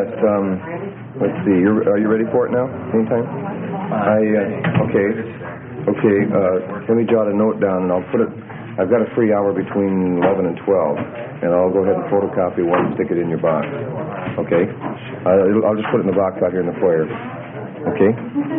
Let's see. Are you ready for it now? Anytime? Okay. Let me jot a note down, and I'll put it. I've got a free hour between 11 and 12, and I'll go ahead and photocopy one and stick it in your box. Okay? I'll just put it in the box out here in the foyer. Okay?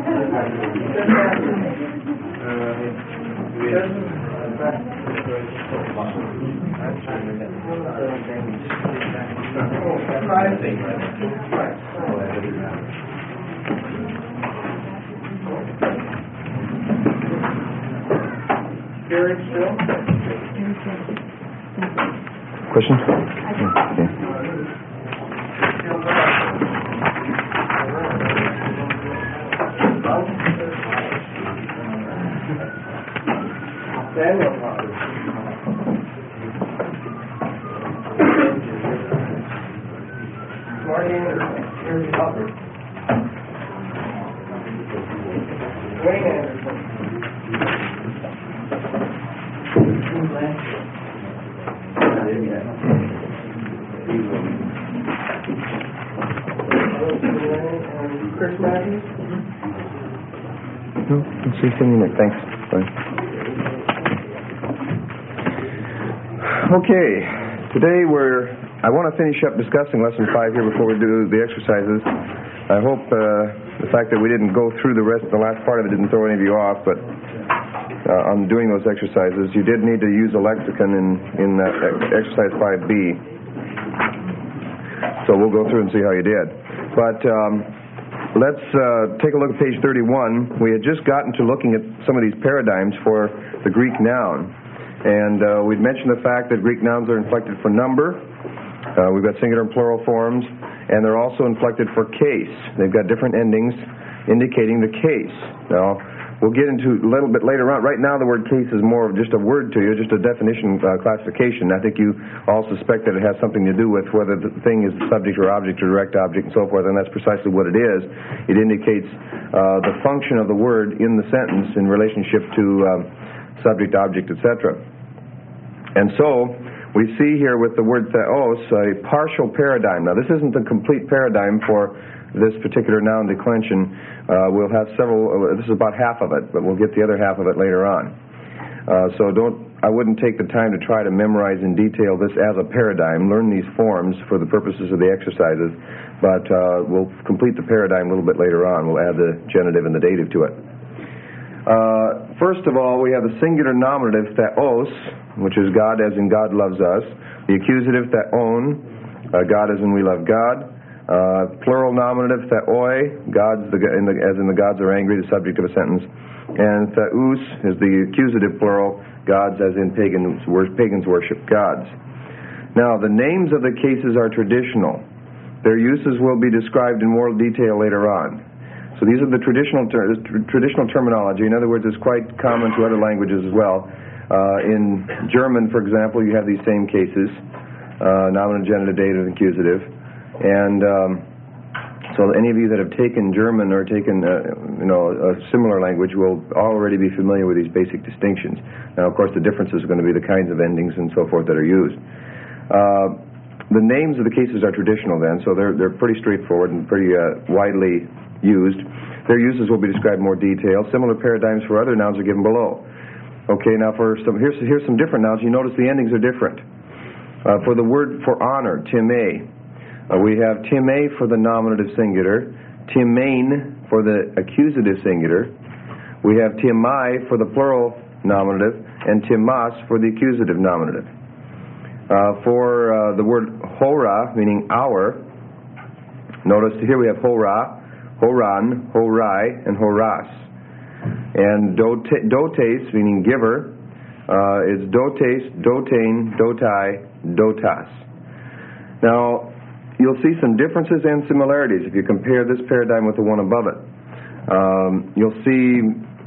Question? Okay. Thanks. Bye. Okay, today I want to finish up discussing Lesson 5 here before we do the exercises. I hope the fact that we didn't go through the last part of it didn't throw any of you off, but on doing those exercises, you did need to use a lexicon in that exercise 5B. So we'll go through and see how you did. But let's take a look at page 31. We had just gotten to looking at some of these paradigms for the Greek noun. And we'd mentioned the fact that Greek nouns are inflected for number. We've got singular and plural forms. And they're also inflected for case. They've got different endings indicating the case. Now, we'll get into a little bit later on. Right now, the word case is more of just a word to you, just a definition classification. I think you all suspect that it has something to do with whether the thing is the subject or object or direct object and so forth, and that's precisely what it is. It indicates the function of the word in the sentence in relationship to subject, object, etc. And so, we see here with the word theos a partial paradigm. Now, this isn't the complete paradigm for this particular noun declension. We'll have several. This is about half of it, but we'll get the other half of it later on. So I wouldn't take the time to try to memorize in detail this as a paradigm. Learn these forms for the purposes of the exercises, but we'll complete the paradigm a little bit later on. We'll add the genitive and the dative to it. First of all, we have the singular nominative theos, which is God as in God loves us. The accusative theon, God as in we love God. Plural nominative theoi, as in the gods are angry, the subject of a sentence. And theus is the accusative plural, gods as in pagans worship gods. Now, the names of the cases are traditional. Their uses will be described in more detail later on. So these are the traditional terminology. In other words, it's quite common to other languages as well. In German, for example, you have these same cases, nominative, genitive, dative, and accusative. And so any of you that have taken German or taken a similar language will already be familiar with these basic distinctions. Now, of course, the differences are going to be the kinds of endings and so forth that are used. The names of the cases are traditional then, so they're pretty straightforward and pretty widely used. Their uses will be described in more detail. Similar paradigms for other nouns are given below. Okay, now here's some different nouns. You notice the endings are different. For the word for honor, timē, we have timē for the nominative singular, timein for the accusative singular. We have timai for the plural nominative, and timas for the accusative nominative. For the word hora, meaning hour, notice here we have hora, horan, horai, and horas. And dotes, meaning giver, is dotes, dotain, dotai, dotas. Now, you'll see some differences and similarities if you compare this paradigm with the one above it. You'll see,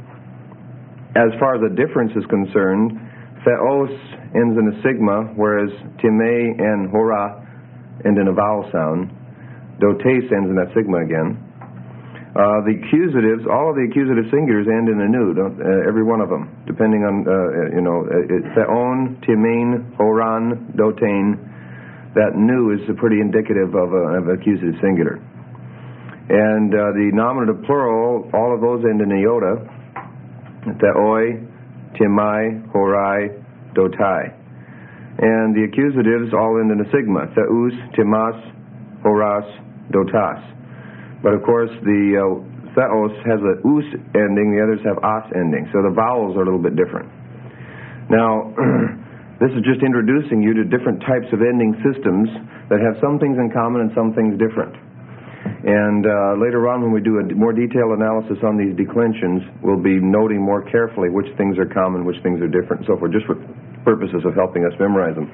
as far as the difference is concerned, theos ends in a sigma, whereas timē and hora end in a vowel sound. Dotes ends in that sigma again. The accusatives, all of the accusative singulars end in a nu, every one of them, depending on, theon, timein, horan, dotain, that nu is pretty indicative of an accusative singular. And the nominative plural, all of those end in iota. Theoi, timai, horai, dotai. And the accusatives all end in a sigma. Theus, timas, horas, dotas. But of course the theos has a us ending, the others have as ending. So the vowels are a little bit different. Now, this is just introducing you to different types of ending systems that have some things in common and some things different. And later on when we do a more detailed analysis on these declensions, we'll be noting more carefully which things are common, which things are different, and so forth, just for purposes of helping us memorize them.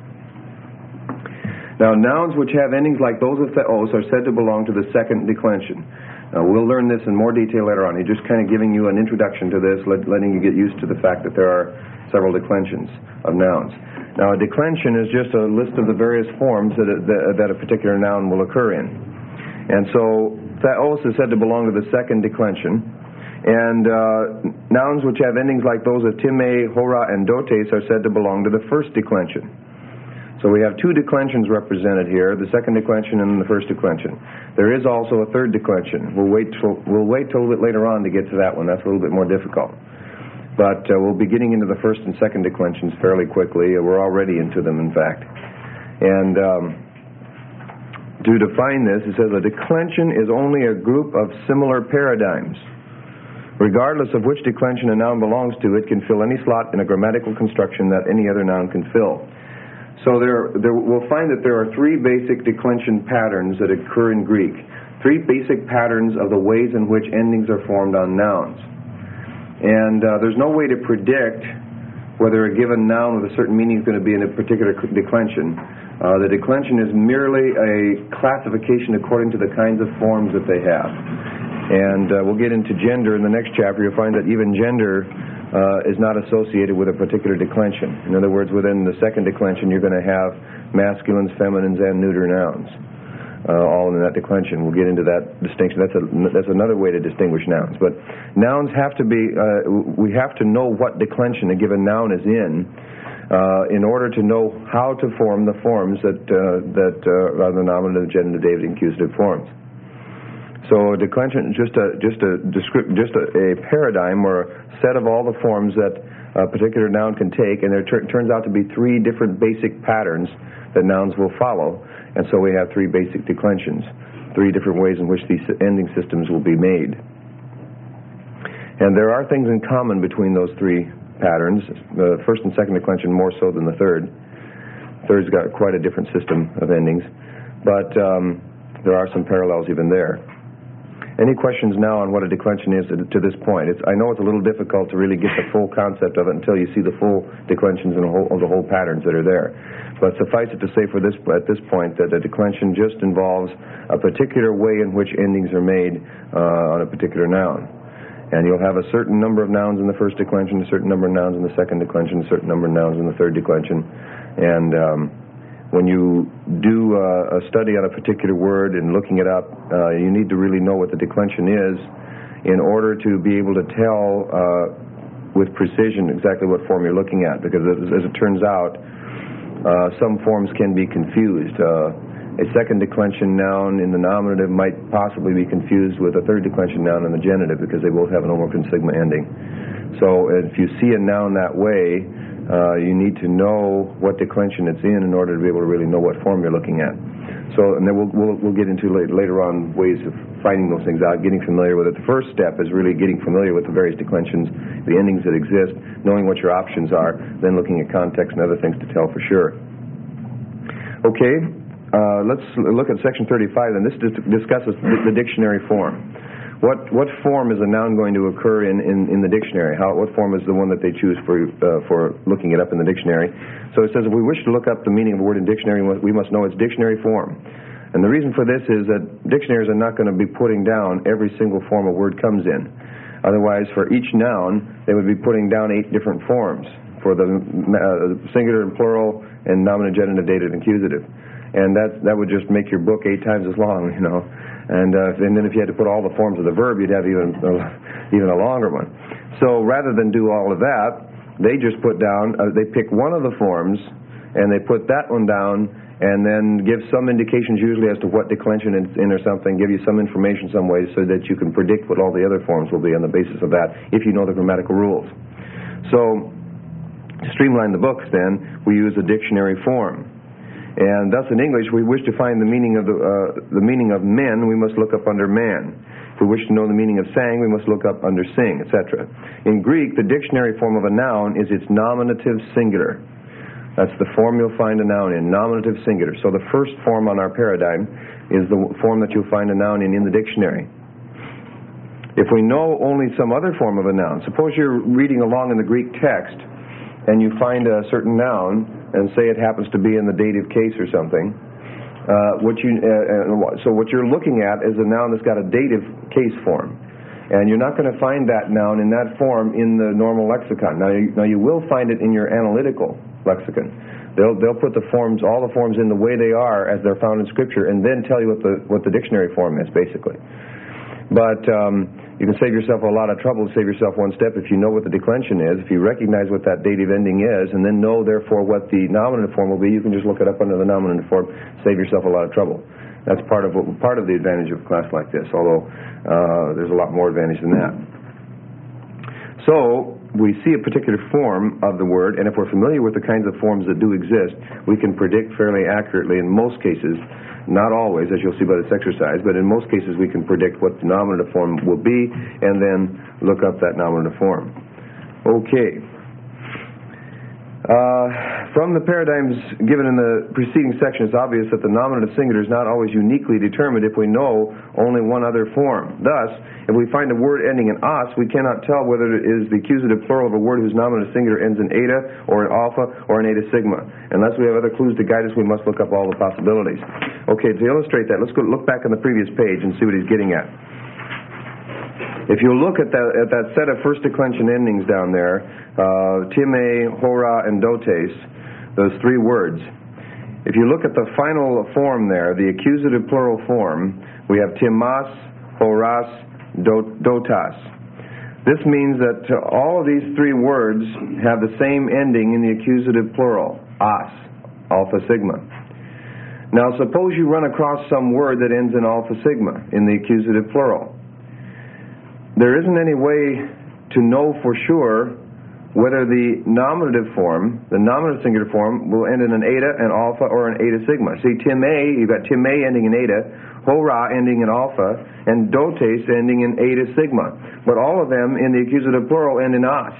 Now, nouns which have endings like those of theos are said to belong to the second declension. Now, we'll learn this in more detail later on. He's just kind of giving you an introduction to this, letting you get used to the fact that there are several declensions of nouns. Now, a declension is just a list of the various forms that a particular noun will occur in. And so, theos is said to belong to the second declension. And nouns which have endings like those of time, hora, and dotes are said to belong to the first declension. So we have two declensions represented here, the second declension and the first declension. There is also a third declension. We'll wait till a little bit later on to get to that one. That's a little bit more difficult. But we'll be getting into the first and second declensions fairly quickly. We're already into them, in fact. And to define this, it says a declension is only a group of similar paradigms. Regardless of which declension a noun belongs to, it can fill any slot in a grammatical construction that any other noun can fill. So we'll find that there are three basic declension patterns that occur in Greek. Three basic patterns of the ways in which endings are formed on nouns. And there's no way to predict whether a given noun with a certain meaning is going to be in a particular declension. The declension is merely a classification according to the kinds of forms that they have. And we'll get into gender in the next chapter. You'll find that even gender is not associated with a particular declension. In other words, within the second declension, you're going to have masculines, feminines, and neuter nouns, all in that declension. We'll get into that distinction. That's another way to distinguish nouns. But nouns have to be, we have to know what declension a given noun is in order to know how to form the forms that are the nominative, genitive, dative, and accusative forms. So a declension is just a paradigm or a set of all the forms that a particular noun can take, and there turns out to be three different basic patterns that nouns will follow, and so we have three basic declensions, three different ways in which these ending systems will be made. And there are things in common between those three patterns, the first and second declension more so than the third. Third's got quite a different system of endings, but there are some parallels even there. Any questions now on what a declension is to this point? I know it's a little difficult to really get the full concept of it until you see the full declensions and the whole patterns that are there. But suffice it to say at this point that a declension just involves a particular way in which endings are made on a particular noun. And you'll have a certain number of nouns in the first declension, a certain number of nouns in the second declension, a certain number of nouns in the third declension. And when you do a study on a particular word and looking it up, you need to really know what the declension is in order to be able to tell with precision exactly what form you're looking at. Because as it turns out, some forms can be confused. A second declension noun in the nominative might possibly be confused with a third declension noun in the genitive because they both have an omicron sigma ending. So if you see a noun that way, you need to know what declension it's in order to be able to really know what form you're looking at. So, and then we'll get into later on ways of finding those things out, getting familiar with it. The first step is really getting familiar with the various declensions, the endings that exist, knowing what your options are, then looking at context and other things to tell for sure. Okay, let's look at section 35, and this discusses the dictionary form. What form is a noun going to occur in the dictionary? What form is the one that they choose for looking it up in the dictionary? So it says if we wish to look up the meaning of a word in dictionary, we must know its dictionary form. And the reason for this is that dictionaries are not going to be putting down every single form a word comes in. Otherwise, for each noun, they would be putting down 8 different forms for the singular and plural and nominative, genitive, dative, and accusative. And that would just make your book 8 times as long, you know. And then if you had to put all the forms of the verb, you'd have even a longer one. So rather than do all of that, they just put down, they pick one of the forms and they put that one down and then give some indications usually as to what declension it's in or something, give you some information some ways so that you can predict what all the other forms will be on the basis of that if you know the grammatical rules. So, to streamline the books then, we use a dictionary form. And thus in English, we wish to find the meaning of the meaning of men, we must look up under man. If we wish to know the meaning of sang, we must look up under sing, etc. In Greek, the dictionary form of a noun is its nominative singular. That's the form you'll find a noun in, nominative singular. So the first form on our paradigm is the form that you'll find a noun in the dictionary. If we know only some other form of a noun, suppose you're reading along in the Greek text and you find a certain noun and say it happens to be in the dative case or something, so what you're looking at is a noun that's got a dative case form. And you're not going to find that noun in that form in the normal lexicon. Now you will find it in your analytical lexicon. They'll put all the forms in the way they are as they're found in Scripture, and then tell you what the dictionary form is, basically. But you can save yourself a lot of trouble, save yourself one step if you know what the declension is, if you recognize what that dative ending is, and then know therefore what the nominative form will be. You can just look it up under the nominative form, save yourself a lot of trouble. That's part of the advantage of a class like this, although there's a lot more advantage than that. So we see a particular form of the word, and if we're familiar with the kinds of forms that do exist, we can predict fairly accurately in most cases, not always, as you'll see by this exercise, but in most cases we can predict what the nominative form will be, and then look up that nominative form. Okay. From the paradigms given in the preceding section, it's obvious that the nominative singular is not always uniquely determined if we know only one other form. Thus, if we find a word ending in os, we cannot tell whether it is the accusative plural of a word whose nominative singular ends in eta, or in alpha, or in eta sigma. Unless we have other clues to guide us, we must look up all the possibilities. Okay, to illustrate that, let's look back on the previous page and see what he's getting at. If you look at that set of first declension endings down there, time, hora, and dotes, those three words, if you look at the final form there, the accusative plural form, we have timas, horas, dotas. This means that all of these three words have the same ending in the accusative plural, as, alpha sigma. Now suppose you run across some word that ends in alpha sigma in the accusative plural. There isn't any way to know for sure whether the nominative form, the nominative singular form, will end in an eta, an alpha, or an eta sigma. See, time, you've got time ending in eta, hora ending in alpha, and dotes ending in eta sigma. But all of them in the accusative plural end in as.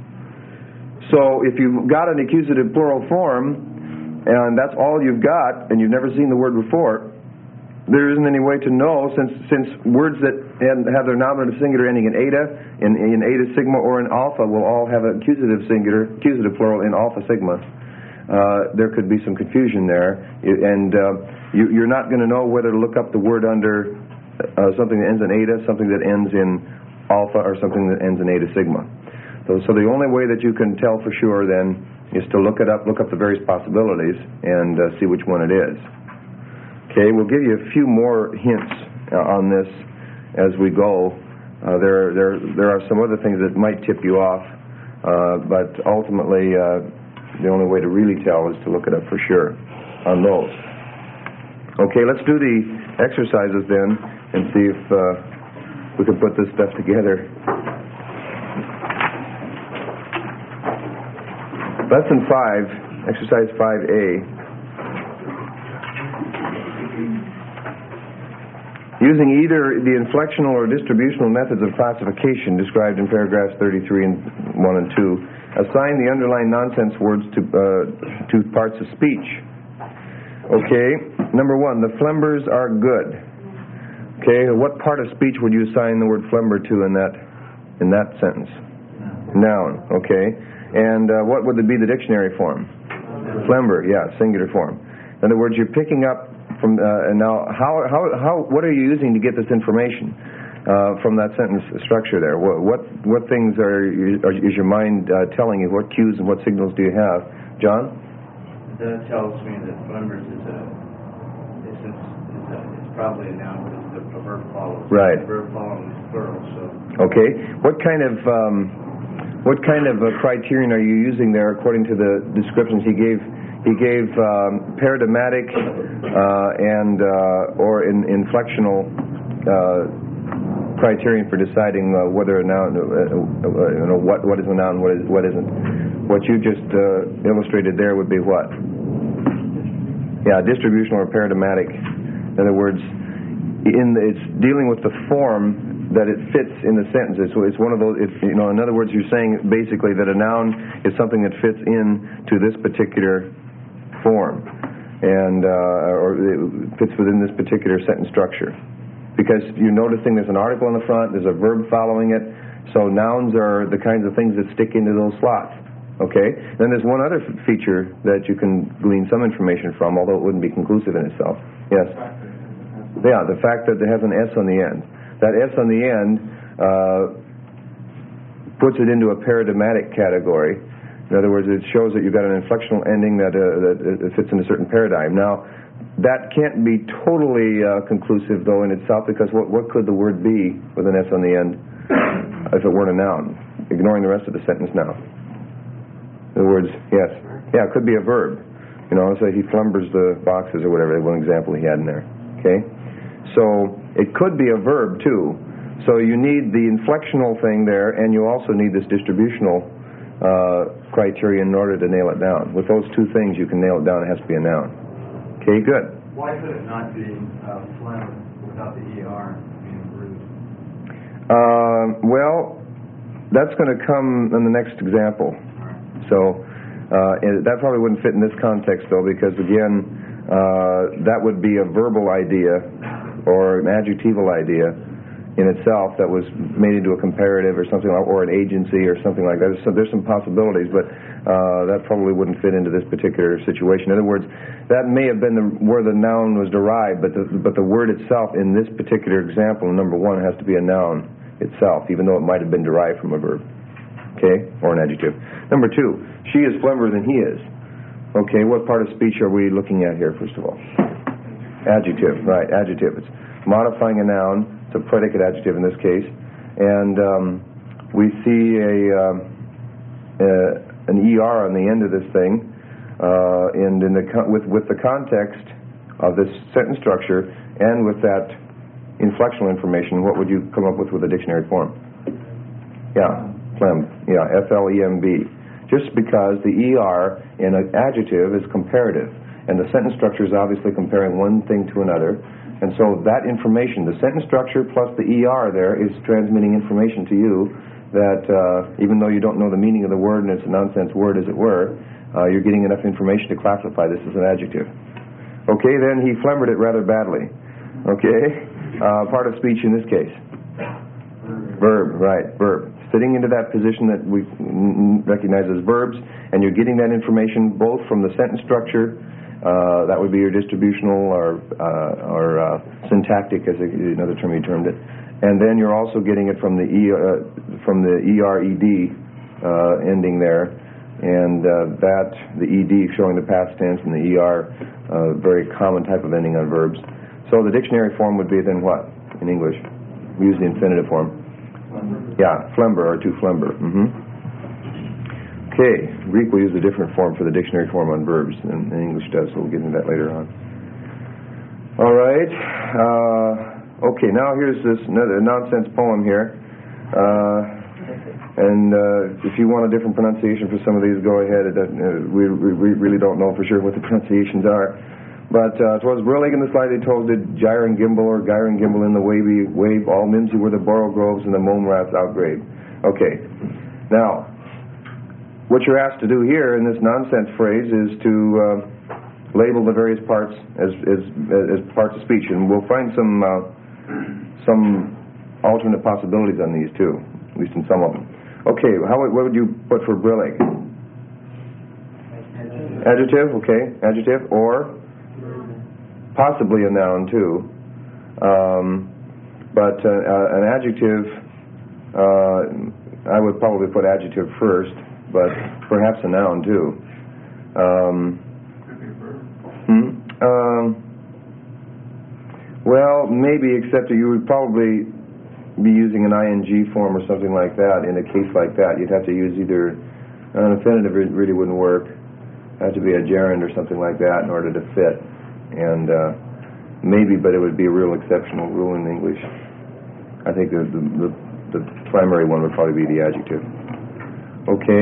So if you've got an accusative plural form, and that's all you've got, and you've never seen the word before, there isn't any way to know, since words that have their nominative singular ending in eta, in eta sigma, or in alpha will all have an accusative plural in alpha sigma. There could be some confusion there, and you're not going to know whether to look up the word under something that ends in eta, something that ends in alpha, or something that ends in eta sigma. So the only way that you can tell for sure then is to look up the various possibilities and see which one it is. Okay, we'll give you a few more hints on this as we go. There are some other things that might tip you off, but ultimately the only way to really tell is to look it up for sure on those. Okay, let's do the exercises then and see if we can put this stuff together. Lesson 5, exercise 5A. Using either the inflectional or distributional methods of classification described in paragraphs 33 and 1 and 2, assign the underlying nonsense words to parts of speech. Okay, number 1, the Flembers are good. Okay, what part of speech would you assign the word Flember to in that sentence? Noun. Okay, and what would be the dictionary form? Flember, yeah, singular form. In other words, you're picking up from and now what are you using to get this information from that sentence structure there? What things is your mind telling you? What cues and what signals do you have, John? That tells me that Flembers it's probably a noun, but it's a verb follows. Right. The verb following is plural. So. Okay. What kind of criterion are you using there according to the descriptions he gave he gave paradigmatic and or inflectional criterion for deciding whether a noun, what is a noun, what isn't. What you just illustrated there would be what? Yeah, distributional or paradigmatic. In other words, it's dealing with the form that it fits in the sentences. So it's one of those. In other words, you're saying basically that a noun is something that fits in to this particular form, and or it fits within this particular sentence structure. Because you're noticing there's an article in the front, there's a verb following it. So nouns are the kinds of things that stick into those slots. Okay? Then there's one other feature that you can glean some information from, although it wouldn't be conclusive in itself. Yes? Yeah, the fact that it has an S on the end. That S on the end puts it into a paradigmatic category. In other words, it shows that you've got an inflectional ending that fits in a certain paradigm. Now, that can't be totally conclusive, though, in itself, because what could the word be with an S on the end if it weren't a noun? Ignoring the rest of the sentence now. In other words, yes. Yeah, it could be a verb. So he flumbers the boxes or whatever, one example he had in there. Okay? So it could be a verb, too. So you need the inflectional thing there, and you also need this distributional criteria in order to nail it down. With those two things, you can nail it down. It has to be a noun. Okay, good. Why could it not be phlegm without the ER being rude? Well, that's going to come in the next example. So that probably wouldn't fit in this context, though, because, again, that would be a verbal idea or an adjectival idea in itself that was made into a comparative or something, or an agency or something like that. So there's some possibilities, but that probably wouldn't fit into this particular situation. In other words, that may have been where the noun was derived, but the word itself in this particular example, number one, has to be a noun itself, even though it might have been derived from a verb, okay, or an adjective. Number two, she is phlegmer than he is. Okay, what part of speech are we looking at here, first of all? Adjective, right, adjective. It's modifying a noun. It's a predicate adjective in this case. And we see an ER on the end of this thing. And with the context of this sentence structure and with that inflectional information, what would you come up with a dictionary form? Yeah, phlegm. Yeah, F-L-E-M-B. Just because the ER in an adjective is comparative. And the sentence structure is obviously comparing one thing to another. And so that information, the sentence structure plus the ER there, is transmitting information to you that even though you don't know the meaning of the word and it's a nonsense word, as it were, you're getting enough information to classify this as an adjective. Okay, then he phlegmered it rather badly. Okay, part of speech in this case. Verb, right, verb. Fitting into that position that we recognize as verbs, and you're getting that information both from the sentence structure. That would be your distributional or syntactic, as another term you termed it, and then you're also getting it from the ERED ending there, and the ED showing the past tense and the ER very common type of ending on verbs. So the dictionary form would be then what in English? We use the infinitive form. Yeah, phlegmer or to phlegmer. Okay, Greek will use a different form for the dictionary form on verbs than English does, so we'll get into that later on. All right. Okay, now here's this another nonsense poem here. And if you want a different pronunciation for some of these, go ahead. We really don't know for sure what the pronunciations are. But 'twas brillig in the slightly toasted, gyre and gimble, or gyre and gimble in the wavy wave, all mimsy were the borough groves and the mome raths outgrave. Okay, now, what you're asked to do here in this nonsense phrase is to label the various parts as parts of speech, and we'll find some alternate possibilities on these too, at least in some of them. Okay, what would you put for brillig? Adjective, okay, adjective, or possibly a noun too. But an adjective, I would probably put adjective first, but perhaps a noun too. Well, maybe, except that you would probably be using an ing form or something like that. In a case like that, you'd have to use either an infinitive. Really wouldn't work. Had to be a gerund or something like that in order to fit. And maybe, but it would be a real exceptional rule in English. I think the primary one would probably be the adjective. Okay.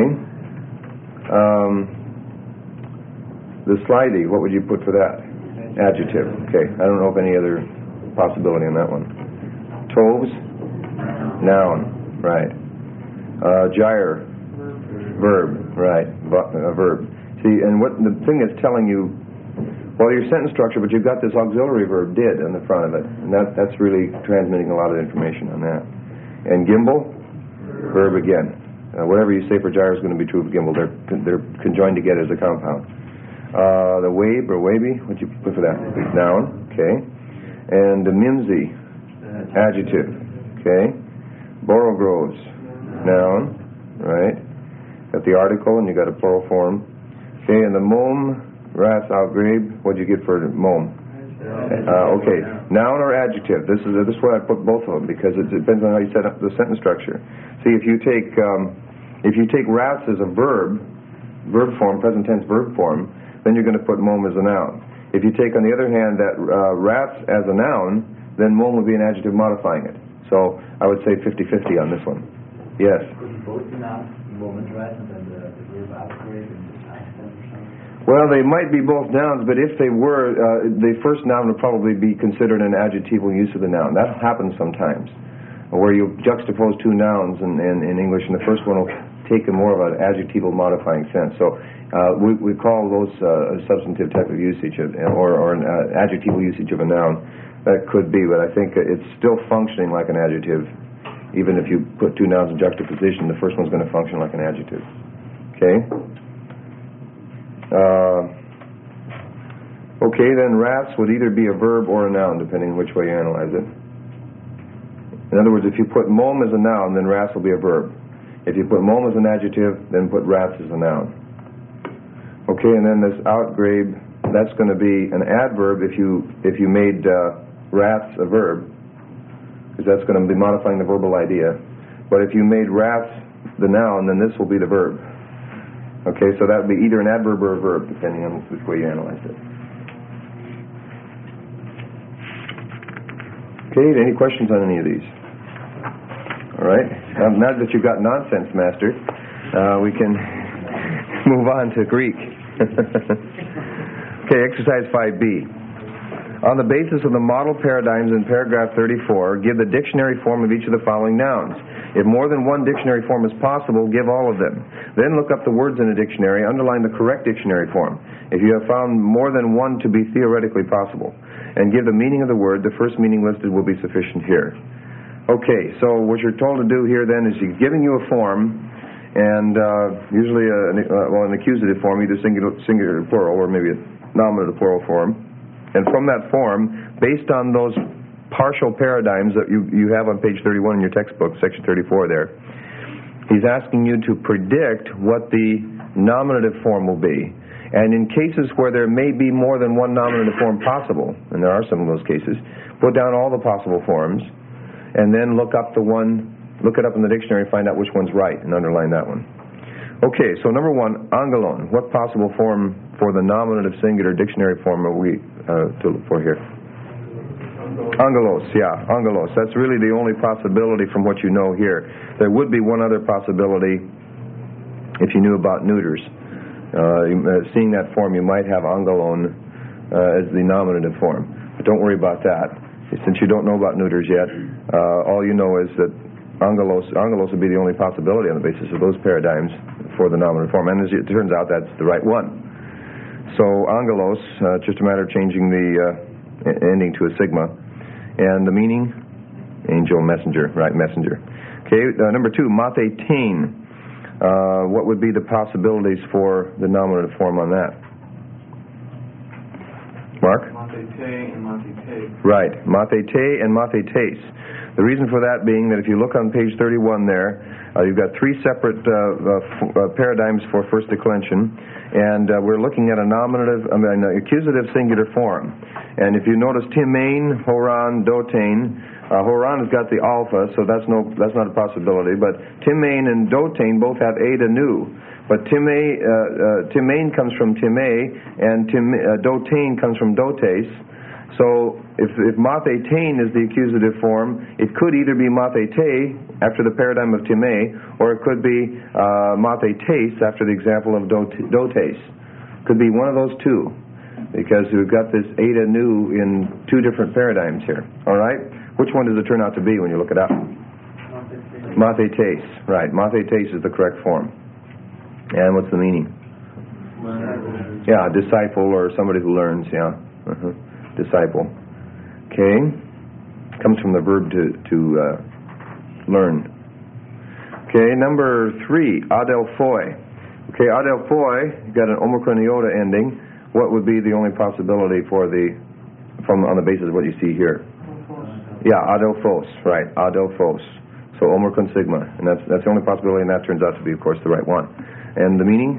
The slidey, what would you put for that? Adjective. Okay. I don't know of any other possibility on that one. Toves? Noun. Right. Gyre? Verb. Right. Verb. See, and what the thing that's telling you, well, your sentence structure, but you've got this auxiliary verb did on the front of it, and that's really transmitting a lot of information on that. And gimbal, verb again. Whatever you say for gyre is going to be true of gimbal. They're conjoined together as a compound. The wabe or waby, what'd you put for that? Noun, okay. And the mimsy, adjective, okay. Borogroves, noun, right. Got the article and you got a plural form. Okay, and the mom, ras, outgrabe, what'd you get for mom? Okay, noun or adjective. This is where I put both of them because it depends on how you set up the sentence structure. See, if you take ras as a verb form, present tense verb form, then you're going to put mom as a noun. If you take, on the other hand, that ras as a noun, then mom would be an adjective modifying it. So I would say 50-50 on this one. Yes. Could both be nouns, moment, right, and then the verb outgrabe and the past tense or something? Well, they might be both nouns, but if they were, the first noun would probably be considered an adjectival use of the noun. That happens sometimes, where you juxtapose two nouns in English, and the first one will take more of an adjectival modifying sense. So we call those a substantive type of usage, or an adjectival usage of a noun. That could be, but I think it's still functioning like an adjective. Even if you put two nouns in juxtaposition, the first one's going to function like an adjective. Okay? Okay, then ras would either be a verb or a noun, depending on which way you analyze it. In other words, if you put mom as a noun, then ras will be a verb. If you put mom as an adjective, then put ras as a noun. Okay, and then this outgrabe, that's going to be an adverb if you made ras a verb, because that's going to be modifying the verbal idea. But if you made ras the noun, then this will be the verb. Okay, so that would be either an adverb or a verb, depending on which way you analyze it. Okay, any questions on any of these? All right, now that you've got nonsense mastered, we can move on to Greek. Okay, exercise 5B. On the basis of the model paradigms in paragraph 34, give the dictionary form of each of the following nouns. If more than one dictionary form is possible, give all of them. Then look up the words in a dictionary, underline the correct dictionary form. If you have found more than one to be theoretically possible, and give the meaning of the word, the first meaning listed will be sufficient here. Okay, so what you're told to do here then is he's giving you a form, and usually an accusative form, either singular or plural, or maybe a nominative plural form. And from that form, based on those partial paradigms that you have on page 31 in your textbook, section 34 there, he's asking you to predict what the nominative form will be. And in cases where there may be more than one nominative form possible, and there are some of those cases, put down all the possible forms, and then look it up in the dictionary, find out which one's right, and underline that one. Okay, so number one, angelon. What possible form for the nominative singular dictionary form are we to look for here? Angelos, yeah, angelos. That's really the only possibility from what you know here. There would be one other possibility if you knew about neuters. Seeing that form, you might have angelon as the nominative form. But don't worry about that. Since you don't know about neuters yet, all you know is that angelos would be the only possibility on the basis of those paradigms for the nominative form. And as it turns out, that's the right one. So angelos, just a matter of changing the ending to a sigma. And the meaning? Angel, messenger, right, messenger. Okay, number two, mathetein. What would be the possibilities for the nominative form on that? Mark? Mathete and mathete. Right, mathete and mathetes. The reason for that being that if you look on page 31 there, you've got three separate paradigms for first declension, and we're looking at accusative singular form. And if you notice Timain, Horan, Dotain, Horan has got the alpha, so that's not a possibility, but Timain and Dotain both have eta nu. But Timain comes from Timei, and Dotain comes from Dotes. So if mathetain is the accusative form, it could either be mathete after the paradigm of Timei, or it could be mathetes after the example of dotes. Could be one of those two, because we've got this eta nu in two different paradigms here. All right? Which one does it turn out to be when you look it up? Mathetes. Right. Mathetes is the correct form. And what's the meaning? Yeah, disciple or somebody who learns, yeah. Disciple. Okay. Comes from the verb to learn. Okay, number 3, adelphoi. Okay, adelphoi, you've got an omicron iota ending. What would be the only possibility on the basis of what you see here? Yeah, adelphos, right, adelphos. So omicron sigma, and that's the only possibility, and that turns out to be, of course, the right one. And the meaning?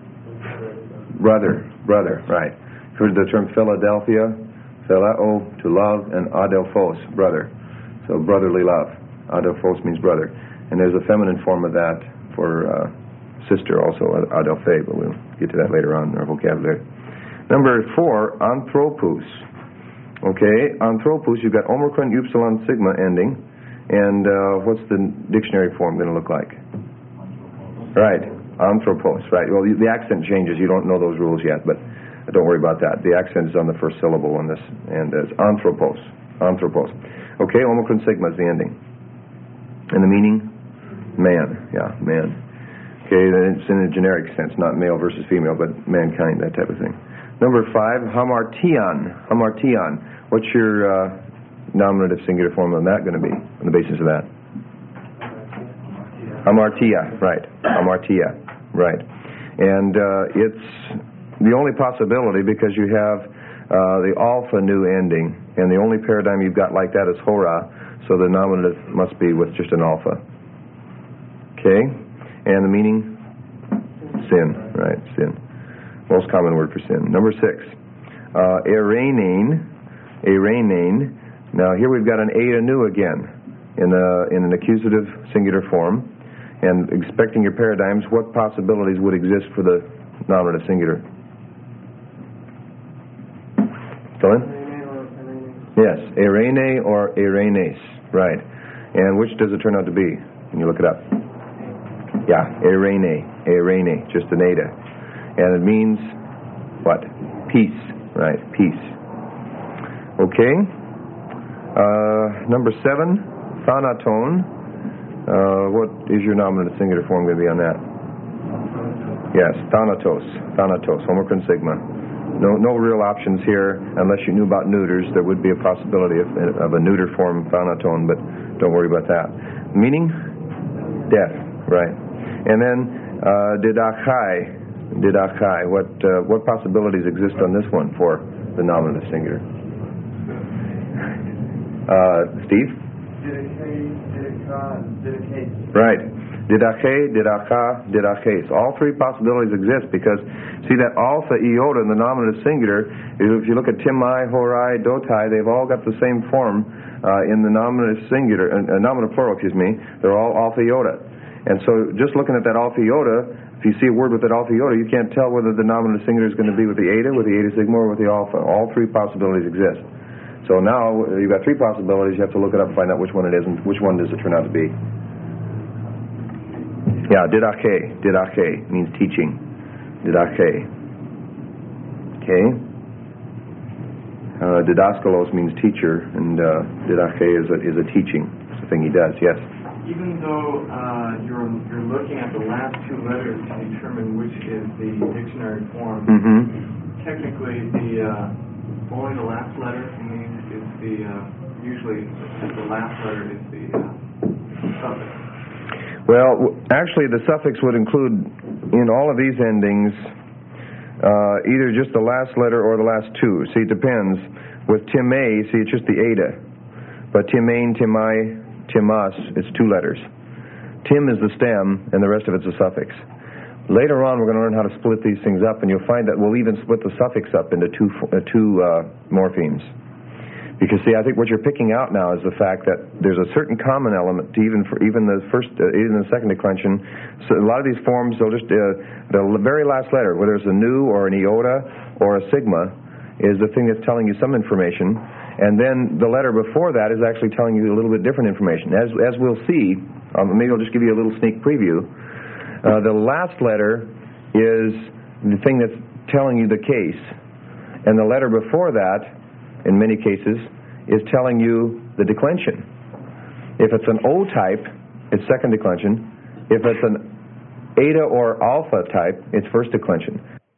Brother, right. Heard the term Philadelphia? Phileo, to love, and adelphos, brother. So brotherly love. Adelphos means brother. And there's a feminine form of that for sister also, adelphe, but we'll get to that later on in our vocabulary. Number 4, anthropos. Okay, anthropos, you've got omicron upsilon sigma ending. And what's the dictionary form going to look like? Right, anthropos, right. Well, the accent changes. You don't know those rules yet, but don't worry about that. The accent is on the first syllable on this, and it's anthropos. Okay, omicron sigma is the ending. And the meaning? Man, yeah, man. Okay, it's in a generic sense, not male versus female, but mankind, that type of thing. Number 5, hamartion. What's your nominative singular form on that going to be, on the basis of that? Hamartia, right. Hamartia, right. And it's the only possibility because you have the alpha nu ending, and the only paradigm you've got like that is hora, so the nominative must be with just an alpha. Okay? And the meaning? Sin, right, sin. Most common word for sin. Number 6, erenein. Now here we've got an eta nu again in an accusative singular form, and expecting your paradigms, what possibilities would exist for the nominative singular? Fill in? Yes, erene or erenes, right. And which does it turn out to be when you look it up? Yeah, erene, just an eta. And it means what? Peace, right, peace. Okay. Number 7, thanaton. What is your nominative singular form going to be on that? Yes, thanatos, omicron sigma. No real options here unless you knew about neuters. There would be a possibility of a neuter form thanaton, but don't worry about that. Meaning? Death, right. And then didachai. What possibilities exist on this one for the nominative singular? Steve? Right. Didache, didacha, didaches. All three possibilities exist because, see, that alpha iota in the nominative singular, if you look at timai, horai, dotai, they've all got the same form in the nominative singular, nominative plural, they're all alpha iota. And so just looking at that alpha iota, if you see a word with that alpha iota, you can't tell whether the nominative singular is going to be with the eta sigma, or with the alpha. All three possibilities exist. So now you've got three possibilities. You have to look it up and find out which one it is and which one does it turn out to be. Yeah, didache means teaching. Didache. Okay. Didaskalos means teacher, and didache is a teaching. It's the thing he does. Yes. Even though you're looking at the last two letters to determine which is the dictionary form, technically only the last letter is usually the last letter is the suffix. Well, actually, the suffix would include in all of these endings either just the last letter or the last two. See, it depends. With timei, see, it's just the eta. But timain, timai, timas, it's 2 letters. Tim is the stem, and the rest of it's a suffix. Later on, we're going to learn how to split these things up, and you'll find that we'll even split the suffix up into two morphemes. Because, see, I think what you're picking out now is the fact that there's a certain common element to even the second declension. So a lot of these forms, they'll just the very last letter, whether it's a nu or an iota or a sigma, is the thing that's telling you some information, and then the letter before that is actually telling you a little bit different information. As we'll see, maybe I'll just give you a little sneak preview. The last letter is the thing that's telling you the case, and the letter before that, in many cases, is telling you the declension. If it's an O type, it's second declension. If it's an eta or alpha type, it's first declension.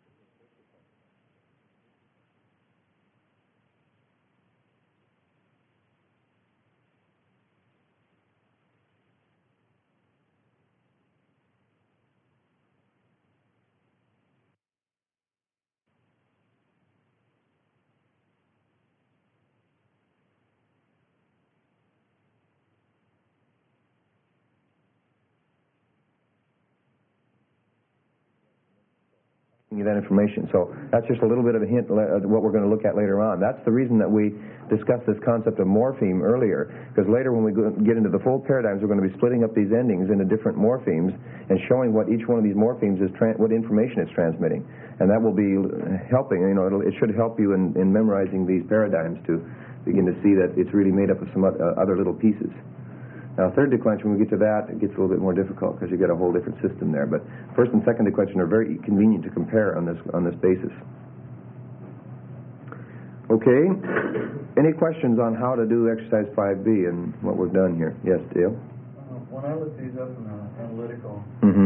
That information. So that's just a little bit of a hint of what we're going to look at later on. That's the reason that we discussed this concept of morpheme earlier, because later when we get into the full paradigms, we're going to be splitting up these endings into different morphemes and showing what each one of these morphemes is, what information it's transmitting. And that will be helping, it should help you in memorizing these paradigms to begin to see that it's really made up of some other little pieces. Now, third declension, when we get to that, it gets a little bit more difficult because you get a whole different system there. But first and second declension are very convenient to compare on this basis. Okay. Any questions on how to do exercise 5B and what we've done here? Yes, Dale? When I looked these up in the analytical,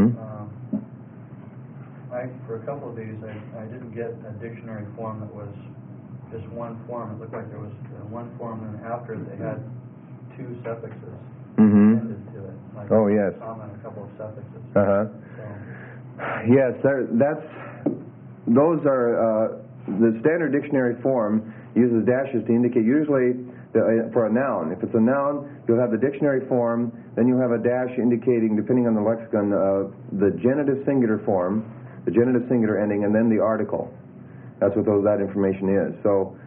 for a couple of these, I didn't get a dictionary form that was just one form. It looked like there was one form, and after it, they had 2 suffixes. Appended to it, like yes. A comma and a couple of suffixes. Yes, those are the standard dictionary form uses dashes to indicate usually for a noun. If it's a noun, you'll have the dictionary form, then you'll have a dash indicating, depending on the lexicon, the genitive singular form, the genitive singular ending, and then the article. That's what that information is. So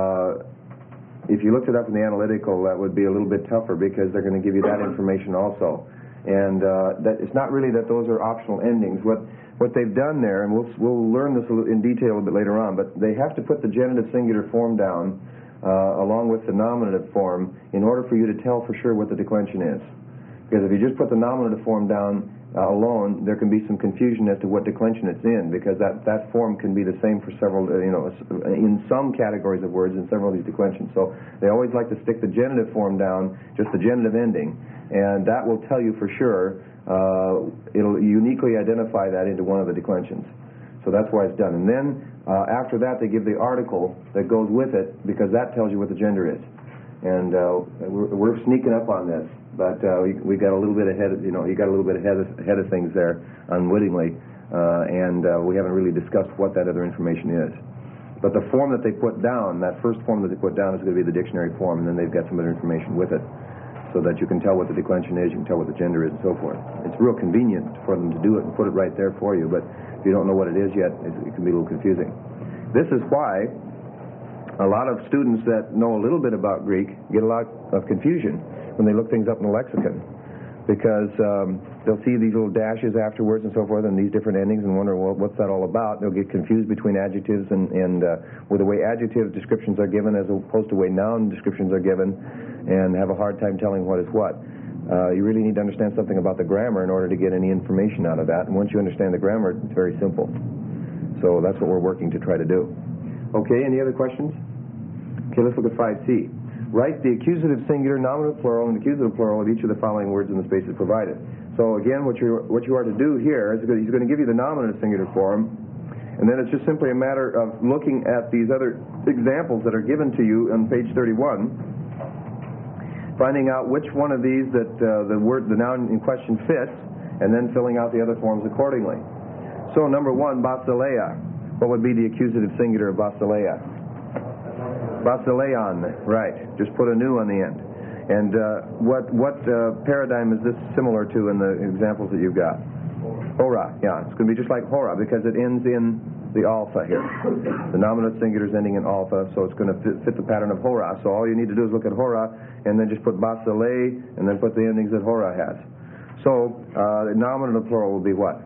if you looked it up in the analytical, that would be a little bit tougher because they're going to give you that information also. And that it's not really that those are optional endings. What they've done there, and we'll learn this in detail a bit later on, but they have to put the genitive singular form down along with the nominative form in order for you to tell for sure what the declension is. Because if you just put the nominative form down alone, there can be some confusion as to what declension it's in, because that form can be the same for several, in some categories of words in several of these declensions. So they always like to stick the genitive form down, just the genitive ending, and that will tell you for sure, it'll uniquely identify that into one of the declensions. So that's why it's done. And then after that, they give the article that goes with it, because that tells you what the gender is. And we're sneaking up on this. But we got a little bit ahead. You got a little bit ahead of things there, unwittingly, and we haven't really discussed what that other information is. But the form that they put down, that first form that they put down, is going to be the dictionary form, and then they've got some other information with it, so that you can tell what the declension is, you can tell what the gender is, and so forth. It's real convenient for them to do it and put it right there for you. But if you don't know what it is yet, it can be a little confusing. This is why a lot of students that know a little bit about Greek get a lot of confusion when they look things up in the lexicon, because they'll see these little dashes afterwards and so forth and these different endings and wonder, well, what's that all about? They'll get confused between adjectives and with the way adjective descriptions are given as opposed to the way noun descriptions are given, and have a hard time telling what is what. You really need to understand something about the grammar in order to get any information out of that, and once you understand the grammar, it's very simple. So that's what we're working to try to do. Okay, any other questions? Okay, let's look at 5C. Write the accusative singular, nominative plural, and accusative plural of each of the following words in the spaces provided. So again, what you are to do here is he's going to give you the nominative singular form, and then it's just simply a matter of looking at these other examples that are given to you on page 31, finding out which one of these that the noun in question fits, and then filling out the other forms accordingly. So number 1, basileia. What would be the accusative singular of basileia? Basileion, right. Just put a nu on the end. And what paradigm is this similar to in the examples that you've got? Hora, yeah. It's going to be just like hora because it ends in the alpha here. The nominative singular is ending in alpha, so it's going to fit the pattern of hora. So all you need to do is look at hora and then just put basile and then put the endings that hora has. So the nominative plural will be what?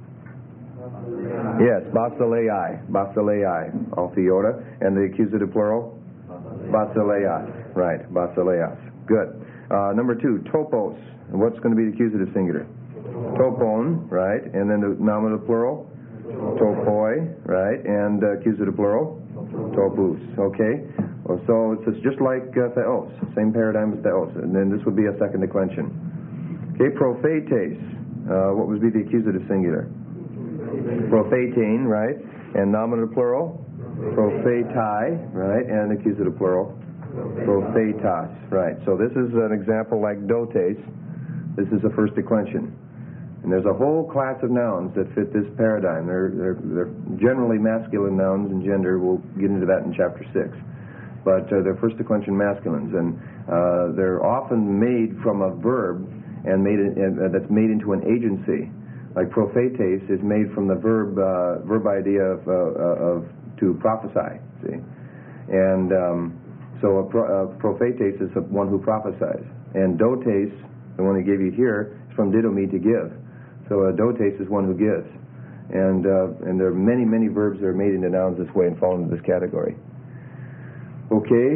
Yes, basileai. Basileai, alpha iota. And the accusative plural? Basileas. Right, basileas. Good. Number 2, topos. And what's going to be the accusative singular? Topon, right? And then the nominative plural? Topoi, right? And accusative plural? Topus, okay? So it's just like theos, same paradigm as theos. And then this would be a second declension. Okay, prophetes. What would be the accusative singular? Prophetein, right? And nominative plural? Prophetai, right? And accusative plural? Prophetas, right? So this is an example like dotes. This is a first declension. And there's a whole class of nouns that fit this paradigm. They're generally masculine nouns in gender. We'll get into that in chapter 6. But they're first declension masculines, and they're often made from a verb and that's made into an agency. Like prophetes is made from the verb idea of to prophesy. See, and so a prophetes is one who prophesies, and dotes, the one he gave you here, is from didomi, to give. So a dotes is one who gives. And there are many, many verbs that are made into nouns this way and fall into this category. Okay.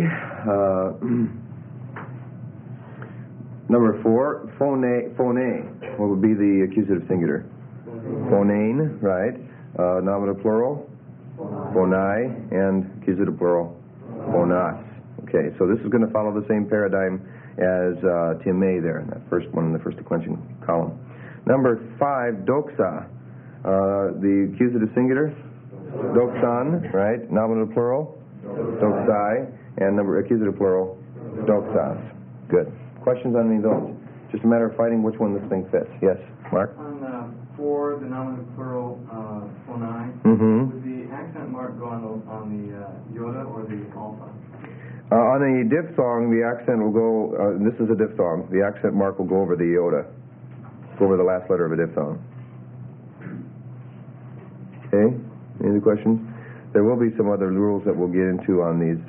Number 4, phone. What would be the accusative singular? Phonein, right? Nominative plural? Phonai. And accusative plural? Phonas. Okay, so this is going to follow the same paradigm as time there, in that first one in the first declension column. Number 5, doxa. The accusative singular? Doxan, right? Nominative plural? Doxai. And accusative plural? Doxas. Good. Questions on any of those? Just a matter of finding which one this thing fits. Yes, Mark? On 4, the nominative plural, phonai, would the accent mark go on the iota or the alpha? On a diphthong, the accent will go, this is a diphthong, the accent mark will go over the iota, go over the last letter of a diphthong. Okay, any other questions? There will be some other rules that we'll get into on these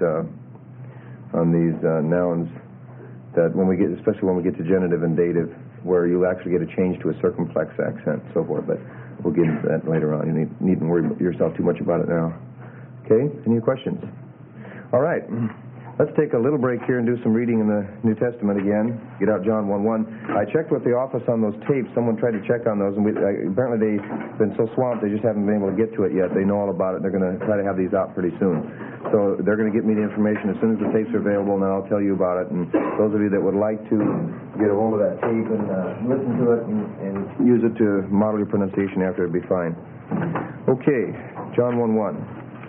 nouns that especially when we get to genitive and dative, where you'll actually get a change to a circumflex accent and so forth, but we'll get into that later on. You needn't worry yourself too much about it now. Okay, any questions? All right. Let's take a little break here and do some reading in the New Testament again. Get out John 1:1. I checked with the office on those tapes. Someone tried to check on those, and apparently they've been so swamped they just haven't been able to get to it yet. They know all about it. They're going to try to have these out pretty soon. So they're going to get me the information as soon as the tapes are available, and then I'll tell you about it. And those of you that would like to get a hold of that tape and listen to it and use it to model your pronunciation after, it'd be fine. Okay, John 1:1.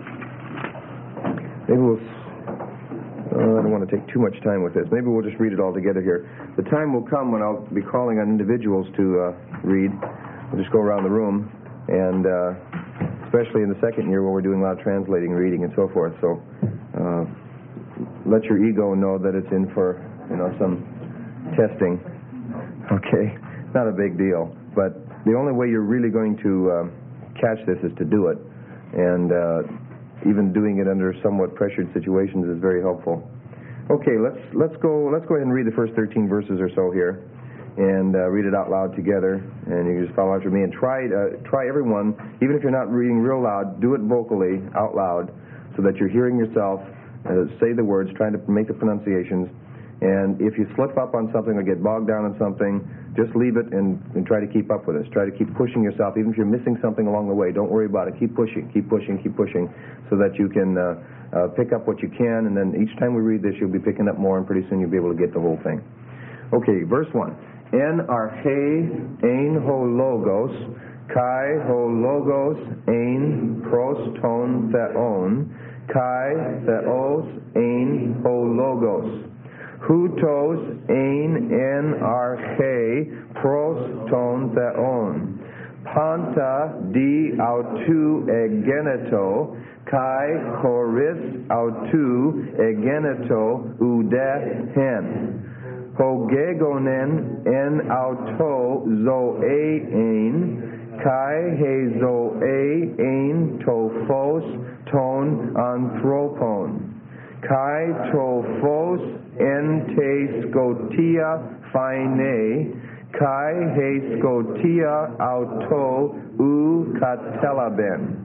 Maybe we'll... I don't want to take too much time with this. Maybe we'll just read it all together here. The time will come when I'll be calling on individuals to read. We'll just go around the room, and especially in the second year where we're doing a lot of translating, reading, and so forth. So let your ego know that it's in for some testing. Okay, not a big deal. But the only way you're really going to catch this is to do it, and even doing it under somewhat pressured situations is very helpful. Okay, let's go ahead and read the first 13 verses or so here, and read it out loud together. And you can just follow after me and try everyone, even if you're not reading real loud, do it vocally out loud, so that you're hearing yourself say the words, trying to make the pronunciations. And if you slip up on something or get bogged down on something, just leave it and try to keep up with us. Try to keep pushing yourself. Even if you're missing something along the way, don't worry about it. Keep pushing, so that you can pick up what you can. And then each time we read this, you'll be picking up more, and pretty soon you'll be able to get the whole thing. Okay, verse 1. En arche ein ho logos, kai ho logos ein pros ton theon, kai theos ein ho logos. Hutos ein en arche pros ton theon. Panta di autou egeneto, kai choris autou egeneto ude hen. Hogegonen en auto zoe ein, kai he zoe ein tophos ton anthropon, kai tophos en te scotia phine, kai he scotia auto u katelaben.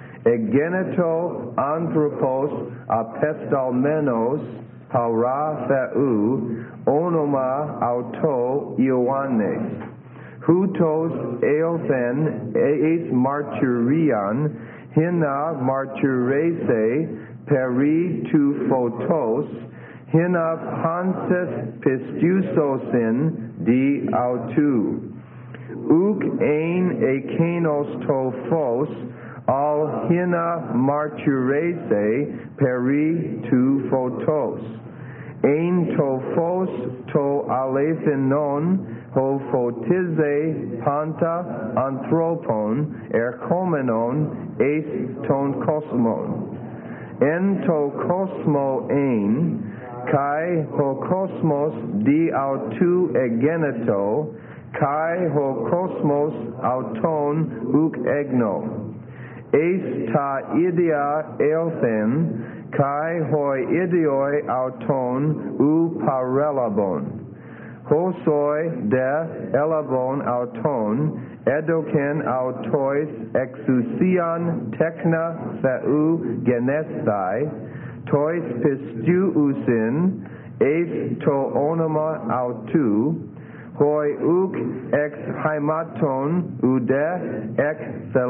Egeneto anthropos apestalmenos para theou onoma auto Ioannes. Hutos eothen eis martyrian hina martyrese peri tu photos hina pantes pistusosin di autou. Uk ein ekenos tophos al hina martyrese peri tu photos. Ein tophos to alethinon ho photize panta anthropon erchomenon eis ton cosmon. En to cosmo ein, kai ho cosmos di autou egeneto, kai ho cosmos auton uk egno. Eis ta idea eothen, kai hoi idioi auton u parelabon. Hosoi de elabon auton, edoken autois exousian techna theou genesthai, tois pistuusin, eis to onoma autou, hoi uk ex haimaton ude ex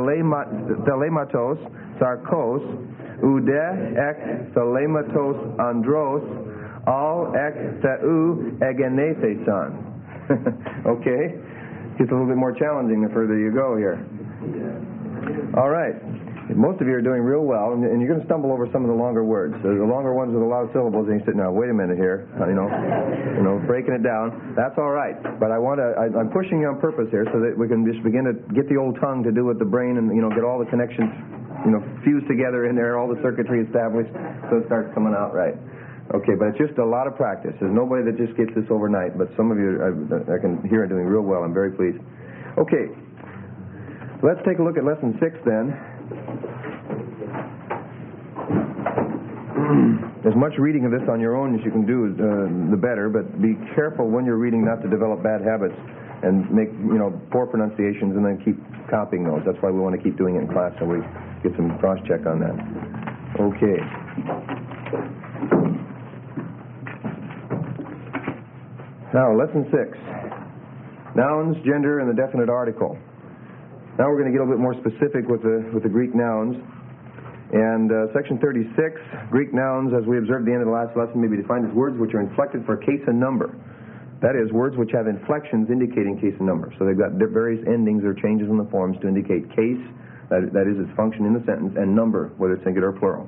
thelematos sarkos, ude ex thelematos andros, all ex theou egenethesan. Okay? Gets a little bit more challenging the further you go here. All right. Most of you are doing real well, and you're going to stumble over some of the longer words. The longer ones with a lot of syllables, and you sit now, wait a minute here, breaking it down. That's all right. But I'm pushing you on purpose here so that we can just begin to get the old tongue to do with the brain and, get all the connections, fused together in there, all the circuitry established, so it starts coming out right. Okay, but it's just a lot of practice. There's nobody that just gets this overnight, but some of you, I can hear are doing real well. I'm very pleased. Okay, let's take a look at Lesson 6 then. As much reading of this on your own as you can do, the better, but be careful when you're reading not to develop bad habits and make, poor pronunciations and then keep copying those. That's why we want to keep doing it in class so we get some cross-check on that. Okay. Now, Lesson 6. Nouns, gender, and the definite article. Now we're going to get a little bit more specific with the Greek nouns. And Section 36, Greek nouns, as we observed at the end of the last lesson, may be defined as words which are inflected for case and number. That is, words which have inflections indicating case and number. So they've got various endings or changes in the forms to indicate case, that is its function in the sentence, and number, whether it's singular or plural.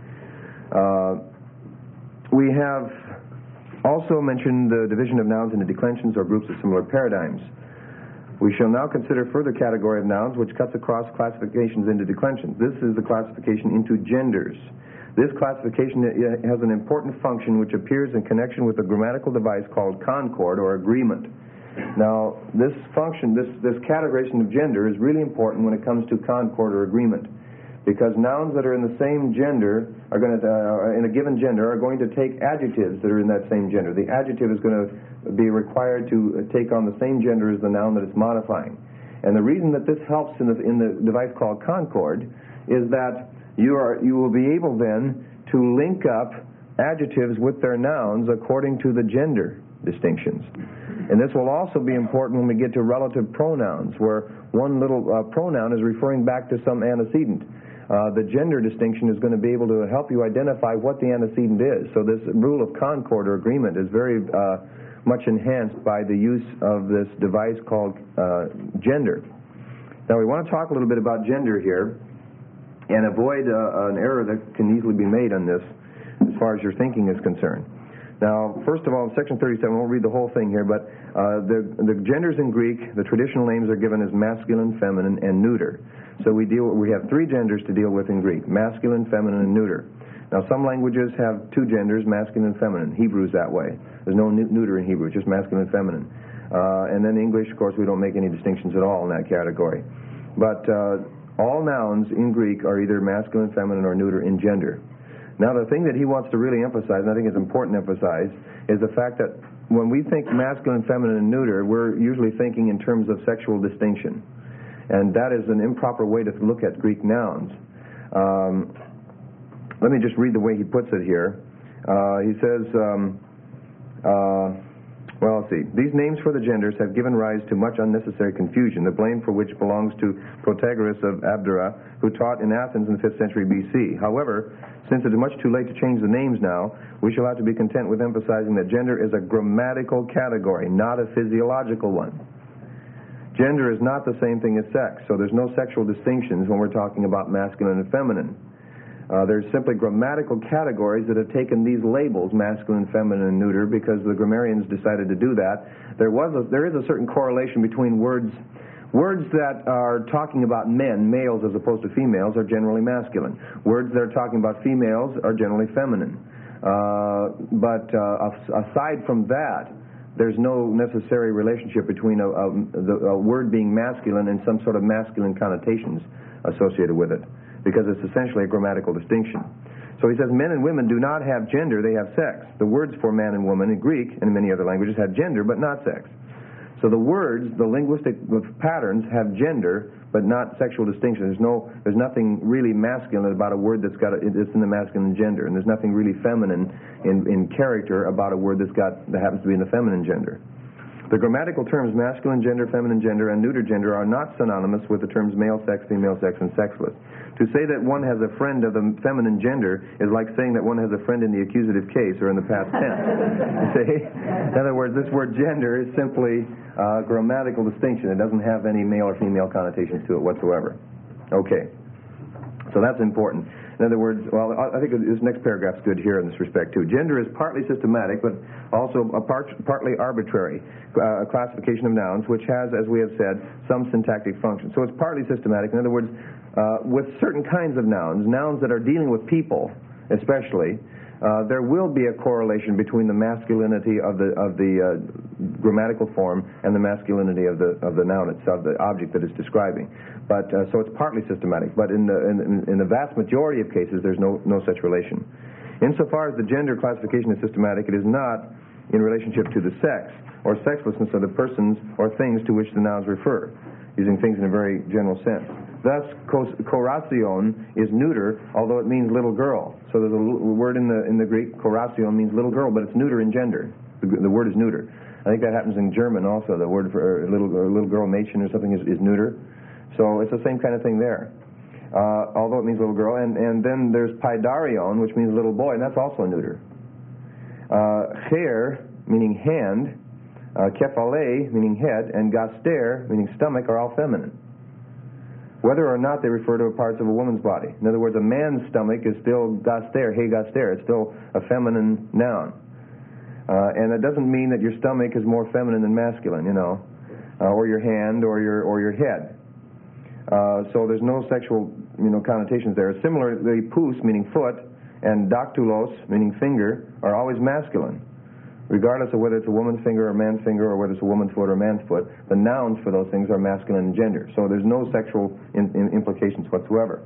We have also mentioned the division of nouns into declensions or groups of similar paradigms. We shall now consider a further category of nouns which cuts across classifications into declensions. This is the classification into genders. This classification has an important function which appears in connection with a grammatical device called concord or agreement. Now, this function, this categorization of gender is really important when it comes to concord or agreement, because nouns that are in the same gender are going to, in a given gender, are going to take adjectives that are in that same gender. The adjective is going to be required to take on the same gender as the noun that it's modifying. And the reason that this helps in the device called concord is that you will be able then to link up adjectives with their nouns according to the gender distinctions. And this will also be important when we get to relative pronouns, where one little pronoun is referring back to some antecedent. The gender distinction is going to be able to help you identify what the antecedent is. So this rule of concord or agreement is very much enhanced by the use of this device called gender. Now we want to talk a little bit about gender here and avoid an error that can easily be made on this as far as your thinking is concerned. Now, first of all, in Section 37, I won't read the whole thing here, but the genders in Greek, the traditional names are given as masculine, feminine, and neuter. So we have three genders to deal with in Greek: masculine, feminine, and neuter. Now, some languages have two genders, masculine and feminine. Hebrew's that way. There's no neuter in Hebrew, just masculine and feminine. And then English, of course, we don't make any distinctions at all in that category. But all nouns in Greek are either masculine, feminine, or neuter in gender. Now, the thing that he wants to really emphasize, and I think it's important to emphasize, is the fact that when we think masculine, feminine, and neuter, we're usually thinking in terms of sexual distinction. And that is an improper way to look at Greek nouns. Let me just read the way he puts it here. He says, well, let's see. These names for the genders have given rise to much unnecessary confusion, the blame for which belongs to Protagoras of Abdera, who taught in Athens in the 5th century BC. However, since it is much too late to change the names now, we shall have to be content with emphasizing that gender is a grammatical category, not a physiological one. Gender is not the same thing as sex, so there's no sexual distinctions when we're talking about masculine and feminine. There's simply grammatical categories that have taken these labels, masculine, feminine, and neuter, because the grammarians decided to do that. There is a certain correlation between words that are talking about men, males as opposed to females, are generally masculine. Words that are talking about females are generally feminine. But aside from that, there's no necessary relationship between a word being masculine and some sort of masculine connotations associated with it, because it's essentially a grammatical distinction. So he says men and women do not have gender, they have sex. The words for man and woman in Greek and in many other languages have gender but not sex. So the words, the linguistic patterns have gender but not sexual distinction. There's nothing really masculine about a word it's in the masculine gender, and there's nothing really feminine in character about a word that happens to be in the feminine gender. The grammatical terms masculine gender, feminine gender, and neuter gender are not synonymous with the terms male sex, female sex, and sexless. To say that one has a friend of the feminine gender is like saying that one has a friend in the accusative case or in the past tense. See? In other words, this word gender is simply a grammatical distinction. It doesn't have any male or female connotations to it whatsoever. Okay. So that's important. In other words, well, I think this next paragraph's good here in this respect, too. Gender is partly systematic, but also partly arbitrary classification of nouns, which has, as we have said, some syntactic function. So it's partly systematic. In other words, with certain kinds of nouns that are dealing with people, especially, there will be a correlation between the masculinity of the grammatical form and the masculinity of the noun itself, the object that it's describing. But so it's partly systematic. But in the vast majority of cases, there's no such relation. Insofar as the gender classification is systematic, it is not in relationship to the sex or sexlessness of the persons or things to which the nouns refer, using things in a very general sense. Thus, koration is neuter, although it means little girl. So there's a word in the Greek, koration means little girl, but it's neuter in gender. The word is neuter. I think that happens in German also. The word for little girl, Mädchen or something is neuter. So it's the same kind of thing there. Although it means little girl. And then there's paidarion, which means little boy, and that's also neuter. Cher, meaning hand, kephale, meaning head, and gaster, meaning stomach, are all feminine, whether or not they refer to parts of a woman's body. In other words, a man's stomach is still gaster, hey gaster. It's still a feminine noun. And it doesn't mean that your stomach is more feminine than masculine, or your hand or your head. So there's no sexual, connotations there. Similarly, pous, meaning foot, and daktulos, meaning finger, are always masculine, regardless of whether it's a woman's finger or a man's finger, or whether it's a woman's foot or a man's foot. The nouns for those things are masculine in gender. So there's no sexual implications whatsoever.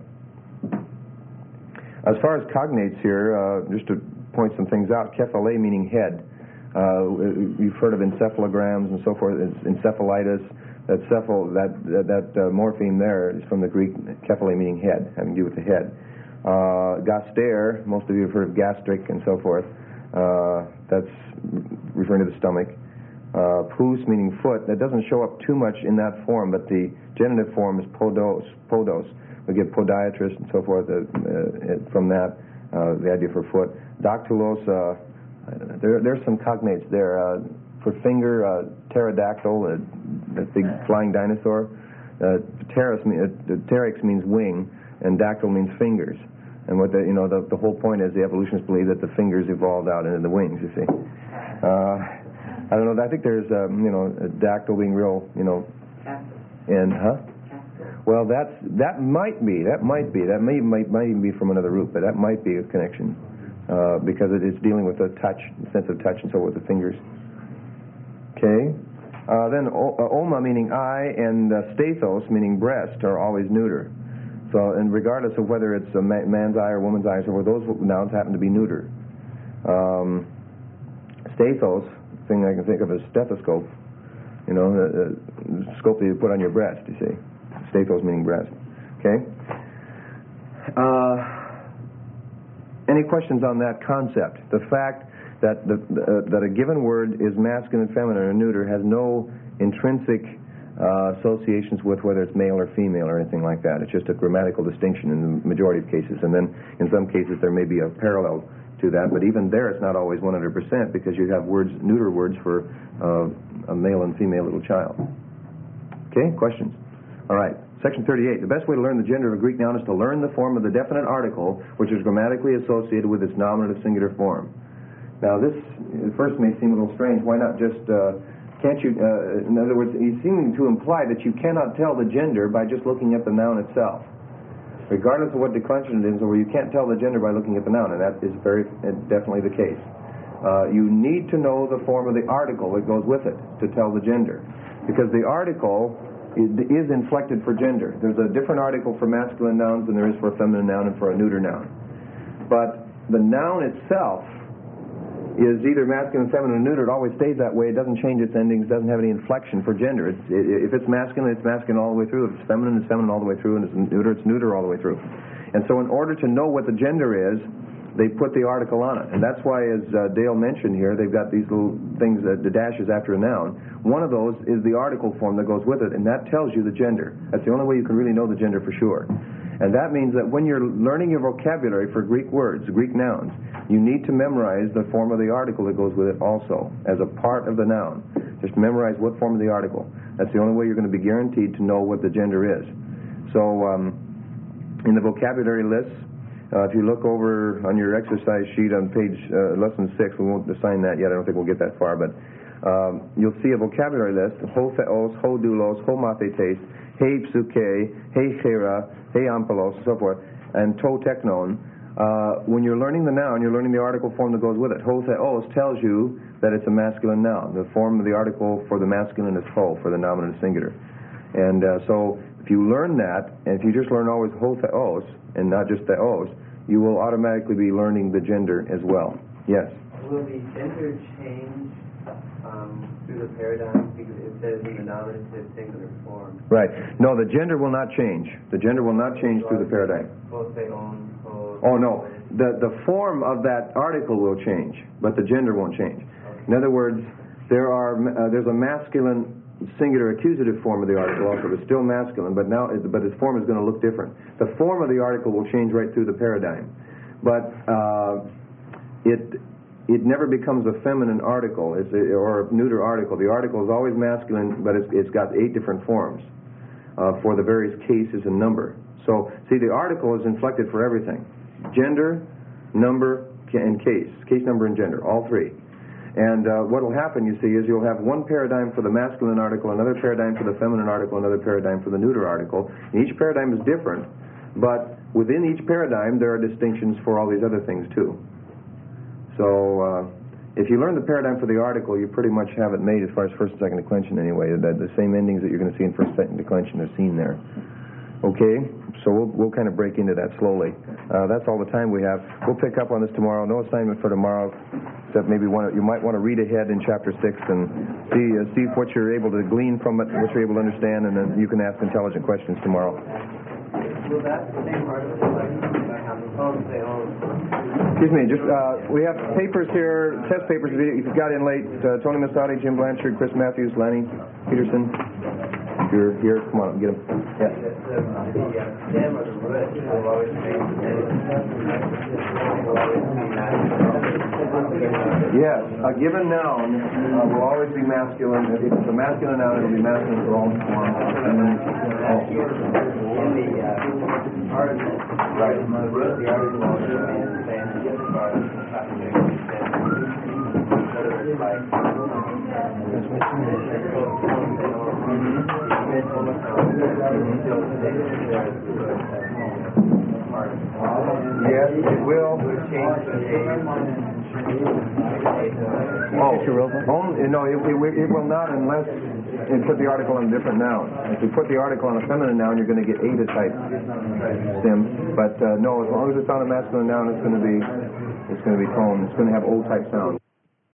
As far as cognates here, just to point some things out, kephale meaning head. You've heard of encephalograms and so forth, encephalitis. That morpheme there is from the Greek kephale meaning head, having to do with the head. Gaster, most of you have heard of gastric and so forth. That's referring to the stomach. Pous meaning foot. That doesn't show up too much in that form, but the genitive form is podos. We get podiatrist and so forth from that, the idea for foot. Dactylos, there's some cognates there. For finger, pterodactyl, that big flying dinosaur. Pteryx means wing, and dactyl means fingers. And what the whole point is, the evolutionists believe that the fingers evolved out into the wings. You see, I don't know. I think there's a dactyl being real, and Well, that might be. That might even be from another root, but that might be a connection because it's dealing with the touch, the sense of touch, and so with the fingers. Okay. Then oma meaning eye and stathos meaning breast are always neuter. So, and regardless of whether it's a man's eye or woman's eye, or those nouns happen to be neuter. Stathos, thing I can think of as stethoscope. You know, the scope that you put on your breast. You see, stathos meaning breast. Okay. Any questions on that concept? The fact that that a given word is masculine, feminine, or neuter has no intrinsic associations with whether it's male or female or anything like that. It's just a grammatical distinction in the majority of cases, and then in some cases there may be a parallel to that, but even there it's not always 100% because you have words, neuter words for a male and female little child. Okay, questions? All right. Section 38. The best way to learn the gender of a Greek noun is to learn the form of the definite article, which is grammatically associated with its nominative singular form. Now, this at first may seem a little strange. Why not just, can't you, in other words, he's seeming to imply that you cannot tell the gender by just looking at the noun itself. Regardless of what declension it is, or you can't tell the gender by looking at the noun, and that is very definitely the case. You need to know the form of the article that goes with it to tell the gender. Because the article is inflected for gender. There's a different article for masculine nouns than there is for a feminine noun and for a neuter noun. But the noun itself is either masculine, feminine, or neuter. It always stays that way. It doesn't change its endings, doesn't have any inflection for gender. If it's masculine all the way through. If it's feminine all the way through. And if it's neuter all the way through. And so in order to know what the gender is, they put the article on it. And that's why, as Dale mentioned here, they've got these little things, the dashes after a noun. One of those is the article form that goes with it, and that tells you the gender. That's the only way you can really know the gender for sure. And that means that when you're learning your vocabulary for Greek words, Greek nouns, you need to memorize the form of the article that goes with it also, as a part of the noun. Just memorize what form of the article. That's the only way you're going to be guaranteed to know what the gender is. So, in the vocabulary lists, if you look over on your exercise sheet on page lesson 6, we won't assign that yet. I don't think we'll get that far, but you'll see a vocabulary list: ho theos, ho doulos, ho mathetes, he psuche, he chera, he ampelos, and so forth, and to teknon. When you're learning the noun, you're learning the article form that goes with it. Ho theos tells you that it's a masculine noun. The form of the article for the masculine is ho, for the nominative singular. And so if you learn that, and if you just learn always ho theos and not just theos, you will automatically be learning the gender as well. Yes? Will the gender change through the paradigm because it says in the nominative singular form? Right. No, the gender will not change. The gender will not change through the paradigm. Oh, no. The form of that article will change, but the gender won't change. Okay. In other words, there's a masculine singular accusative form of the article also. It's still masculine, but its form is going to look different. The form of the article will change right through the paradigm, but it never becomes a feminine article or a neuter article. The article is always masculine, but it's got 8 different forms for the various cases and number. So, see, the article is inflected for everything: gender, number, and case number, and gender, all 3. And what will happen, you see, is you'll have one paradigm for the masculine article, another paradigm for the feminine article, another paradigm for the neuter article. And each paradigm is different, but within each paradigm there are distinctions for all these other things too. So if you learn the paradigm for the article, you pretty much have it made as far as first and second declension anyway. The same endings that you're going to see in first and second declension are seen there. Okay, so we'll kind of break into that slowly. That's all the time we have. We'll pick up on this tomorrow. No assignment for tomorrow, except maybe you might want to read ahead in chapter 6 and see what you're able to glean from it, what you're able to understand, and then you can ask intelligent questions tomorrow. Will that same article have the phone say, Excuse me, just we have papers here, test papers. If you got in late, Tony Masadi, Jim Blanchard, Chris Matthews, Lanny Peterson. If you're here, come on, get them. Yeah. The stem or the root will always be Yes, a given noun will always be masculine. If it's a masculine noun, it will be masculine for all forms. And then, in the article, right? The root of the article will also be the same as far as the classification extends. Whether it's like Yes, it will. It will not unless you put the article on a different noun. If you put the article on a feminine noun, you're going to get eta type stem. But no, as long as it's on a masculine noun, it's going to be tone. It's going to have O type sound.